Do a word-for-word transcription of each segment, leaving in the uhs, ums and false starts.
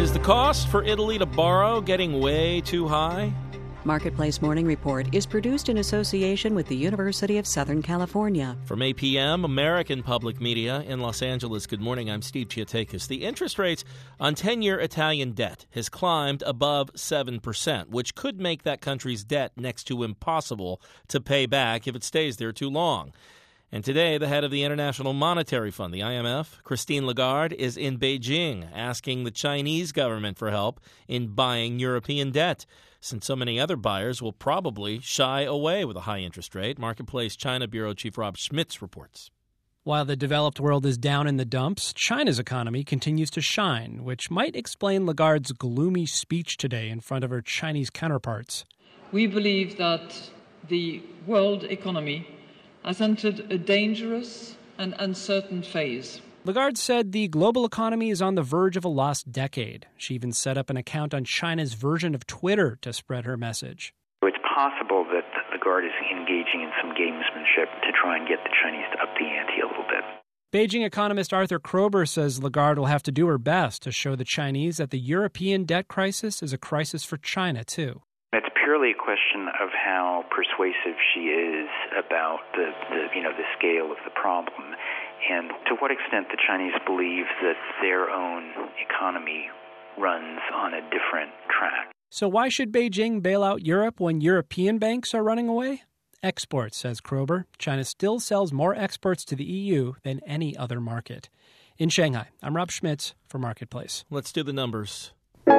Is the cost for Italy to borrow getting way too high? Marketplace Morning Report is produced in association with the University of Southern California. From A P M, American Public Media in Los Angeles. Good morning. I'm Steve Chiatakis. The interest rates on ten-year Italian debt has climbed above seven percent, which could make that country's debt next to impossible to pay back if it stays there too long. And today, the head of the International Monetary Fund, the I M F, Christine Lagarde, is in Beijing asking the Chinese government for help in buying European debt, since so many other buyers will probably shy away with a high interest rate. Marketplace China Bureau Chief Rob Schmitz reports. While the developed world is down in the dumps, China's economy continues to shine, which might explain Lagarde's gloomy speech today in front of her Chinese counterparts. We believe that the world economy has entered a dangerous and uncertain phase. Lagarde said the global economy is on the verge of a lost decade. She even set up an account on China's version of Twitter to spread her message. It's possible that Lagarde is engaging in some gamesmanship to try and get the Chinese to up the ante a little bit. Beijing economist Arthur Kroeber says Lagarde will have to do her best to show the Chinese that the European debt crisis is a crisis for China, too. It's purely a question of how persuasive she is about the, the, you know, the scale of the problem, and to what extent the Chinese believe that their own economy runs on a different track. So why should Beijing bail out Europe when European banks are running away? Exports, says Kroeber. China still sells more exports to the E U than any other market. In Shanghai, I'm Rob Schmitz for Marketplace. Let's do the numbers.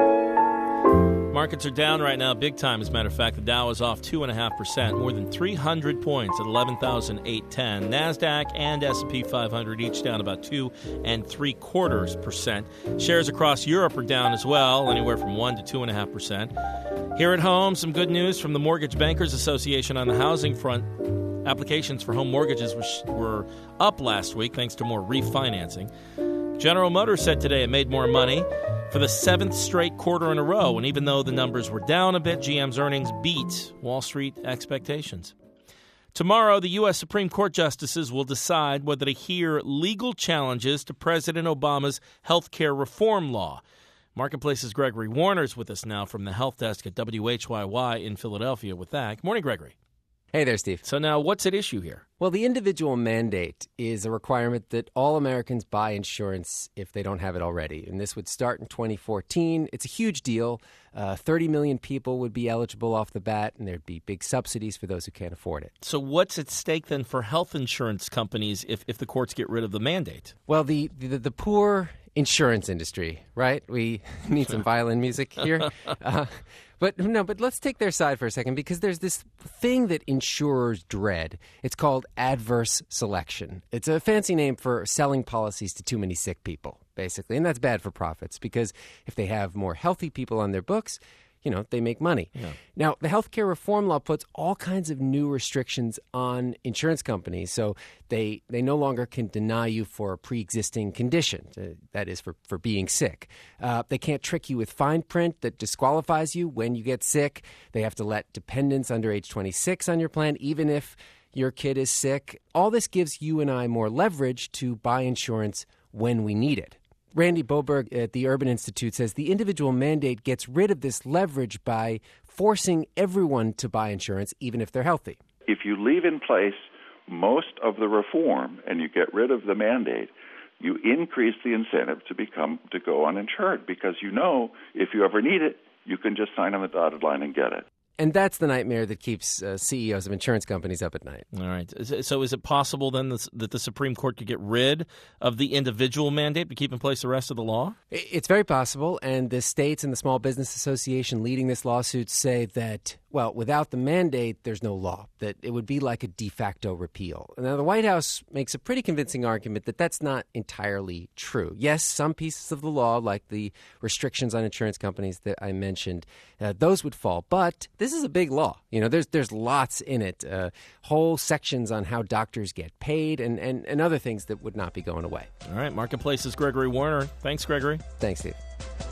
Markets are down right now, big time. As a matter of fact, the Dow is off two point five percent, more than three hundred points at eleven thousand eight hundred ten. NASDAQ and S and P five hundred each down about two and three quarters percent. Shares across Europe are down as well, anywhere from one to two point five percent. Here at home, some good news from the Mortgage Bankers Association on the housing front. Applications for home mortgages were up last week thanks to more refinancing. General Motors said today it made more money for the seventh straight quarter in a row, and even though the numbers were down a bit, G M's earnings beat Wall Street expectations. Tomorrow, the U S Supreme Court justices will decide whether to hear legal challenges to President Obama's health care reform law. Marketplace's Gregory Warner is with us now from the Health Desk at W H Y Y in Philadelphia with that. Good morning, Gregory. Hey there, Steve. So now, what's at issue here? Well, the individual mandate is a requirement that all Americans buy insurance if they don't have it already. And this would start in twenty fourteen. It's a huge deal. Uh, thirty million people would be eligible off the bat, and there'd be big subsidies for those who can't afford it. So what's at stake then for health insurance companies if, if the courts get rid of the mandate? Well, the, the, the poor insurance industry, right? We need some violin music here. Uh, But no, but let's take their side for a second, because there's this thing that insurers dread. It's called adverse selection. It's a fancy name for selling policies to too many sick people, basically. And that's bad for profits, because if they have more healthy people on their books, you know, they make money. Yeah. Now, the healthcare reform law puts all kinds of new restrictions on insurance companies. So they they no longer can deny you for a pre-existing condition, uh, that is, for, for being sick. Uh, they can't trick you with fine print that disqualifies you when you get sick. They have to let dependents under age twenty-six on your plan, even if your kid is sick. All this gives you and I more leverage to buy insurance when we need it. Randy Boberg at the Urban Institute says the individual mandate gets rid of this leverage by forcing everyone to buy insurance, even if they're healthy. If you leave in place most of the reform and you get rid of the mandate, you increase the incentive to become to go uninsured, because you know if you ever need it, you can just sign on the dotted line and get it. And that's the nightmare that keeps uh, C E Os of insurance companies up at night. All right. So is it possible then that the Supreme Court could get rid of the individual mandate to keep in place the rest of the law? It's very possible. And the states and the Small Business Association leading this lawsuit say that, well, without the mandate, there's no law, that it would be like a de facto repeal. Now, the White House makes a pretty convincing argument that that's not entirely true. Yes, some pieces of the law, like the restrictions on insurance companies that I mentioned, uh, those would fall. But this is a big law. You know, there's there's lots in it, uh, whole sections on how doctors get paid and, and, and other things that would not be going away. All right, Marketplace's Gregory Warner. Thanks, Gregory. Thanks, Steve.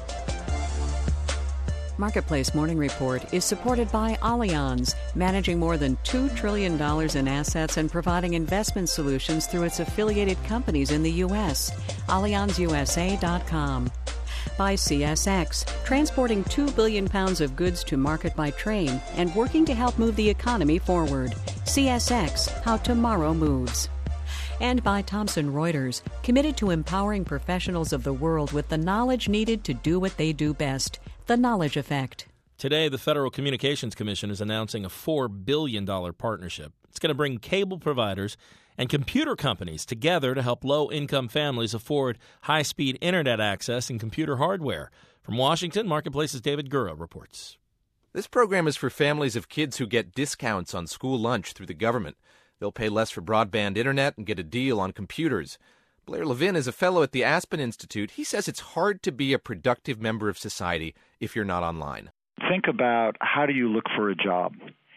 Marketplace Morning Report is supported by Allianz, managing more than two trillion dollars in assets and providing investment solutions through its affiliated companies in the U S. Allianz U S A dot com. by C S X, transporting two billion pounds of goods to market by train and working to help move the economy forward. C S X, how tomorrow moves. And by Thomson Reuters, committed to empowering professionals of the world with the knowledge needed to do what they do best, the Knowledge Effect. Today, the Federal Communications Commission is announcing a four billion dollars partnership. It's going to bring cable providers and computer companies together to help low-income families afford high-speed Internet access and computer hardware. From Washington, Marketplace's David Gura reports. This program is for families of kids who get discounts on school lunch through the government. They'll pay less for broadband Internet and get a deal on computers. Blair Levin is a fellow at the Aspen Institute. He says it's hard to be a productive member of society if you're not online. Think about, how do you look for a job?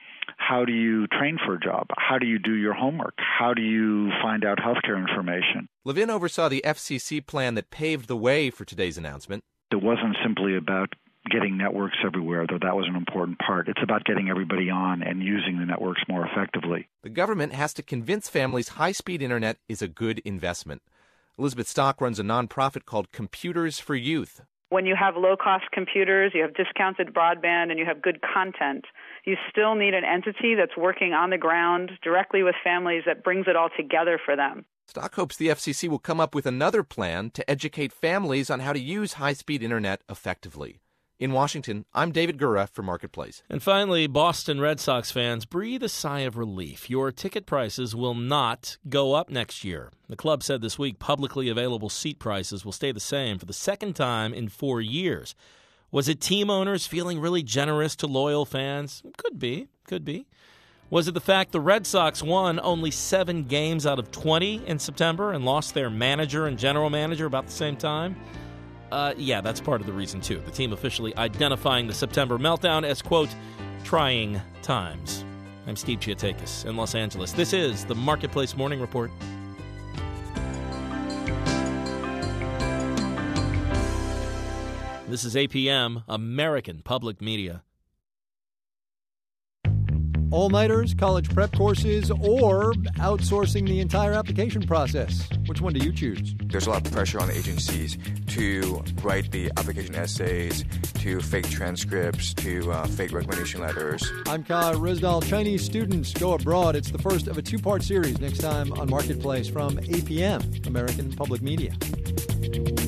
How do you train for a job? How do you do your homework? How do you find out healthcare information? Levin oversaw the F C C plan that paved the way for today's announcement. It wasn't simply about getting networks everywhere, though that was an important part. It's about getting everybody on and using the networks more effectively. The government has to convince families high-speed Internet is a good investment. Elizabeth Stock runs a nonprofit called Computers for Youth. When you have low-cost computers, you have discounted broadband, and you have good content, you still need an entity that's working on the ground directly with families that brings it all together for them. Stock hopes the F C C will come up with another plan to educate families on how to use high-speed Internet effectively. In Washington, I'm David Gura for Marketplace. And finally, Boston Red Sox fans, breathe a sigh of relief. Your ticket prices will not go up next year. The club said this week publicly available seat prices will stay the same for the second time in four years. Was it team owners feeling really generous to loyal fans? Could be, could be. Was it the fact the Red Sox won only seven games out of twenty in September and lost their manager and general manager about the same time? Uh, yeah, that's part of the reason, too. The team officially identifying the September meltdown as, quote, trying times. I'm Steve Chiatakis in Los Angeles. This is the Marketplace Morning Report. This is A P M, American Public Media. All-nighters, college prep courses, or outsourcing the entire application process. Which one do you choose? There's a lot of pressure on the agencies to write the application essays, to fake transcripts, to uh, fake recommendation letters. I'm Kai Risdal. Chinese students go abroad. It's the first of a two-part series next time on Marketplace from A P M, American Public Media.